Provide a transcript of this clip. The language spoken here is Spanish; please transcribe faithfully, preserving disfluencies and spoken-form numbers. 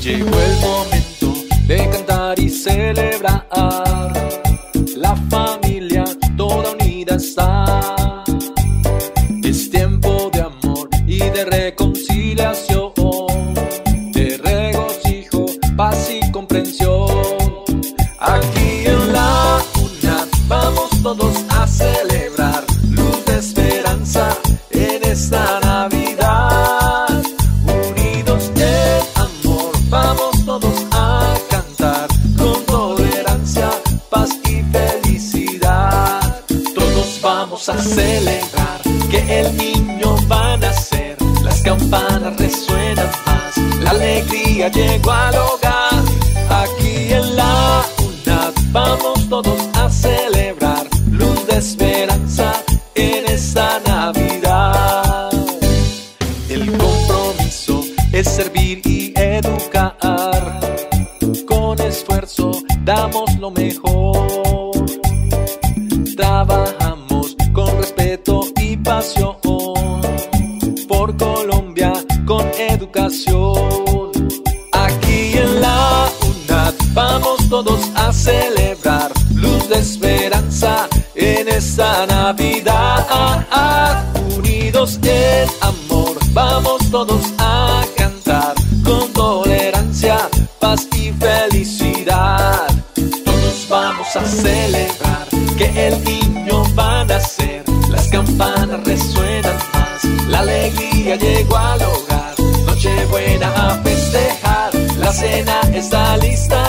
Llegó el momento de cantar y celebrar. La familia toda unida está. Es tiempo de amor y de reconciliación, de regocijo, paz y comprensión. Aquí en la UNAD vamos todos a celebrar luz de esperanza en esta Navidad. Unidos en amor, vamos todos a cantar con tolerancia, paz y felicidad. Todos vamos a celebrar que el niño va a nacer. Las campanas resuenan más, la alegría llegó al hogar. Aquí en la UNAD vamos todos a celebrar luz de esperanza en esta Navidad. El compromiso es servir y educar. Con esfuerzo damos lo mejor. Trabajamos con respeto y pasión por Colombia con educación. Aquí en la UNAD vamos todos a celebrar luz de esperanza en esta Navidad. Unidos en amor, vamos todos a cantar con tolerancia, paz y felicidad. Todos vamos a celebrar que el niño va a nacer. Las campanas resuenan más, la alegría llegó al hogar. Nochebuena a festejar, la cena está lista.